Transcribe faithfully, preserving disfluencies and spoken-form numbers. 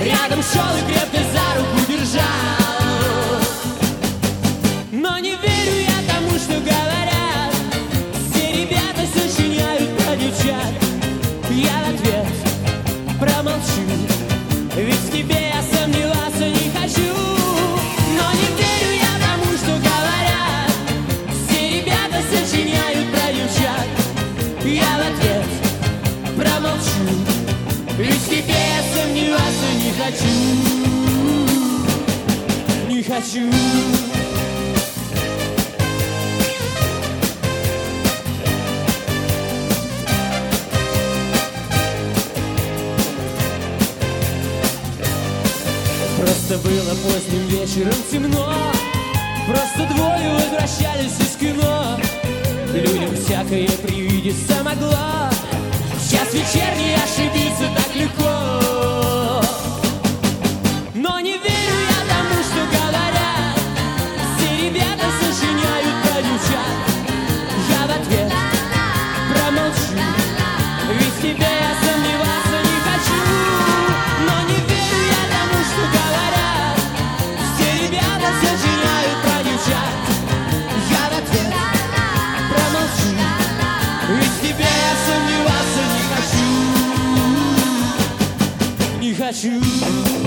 рядом шел и крепко за руку держал. Но не верю я тому, что говорят, все ребята сочиняют про девчат. Я в ответ промолчу, ведь в тебе я сомневаться не хочу. Но не верю я тому, что говорят, все ребята сочиняют про девчат. Я в ответ промолчу, ведь в тебе я сомневаться не хочу. Не хочу. Просто было поздним вечером темно, просто двое возвращались из кино. Людям всякое привидеться могло, в час вечерний ошибиться так легко. Но не верю я тому, что говорят, все ребята сочиняют про девчат. Я в ответ промолчу, ведь в тебе я сомневаться не хочу. Но не верю я тому, что говорят, все ребята сочиняют про девчат. Я в ответ промолчу, ведь в тебе я сомневаться не хочу. Не хочу.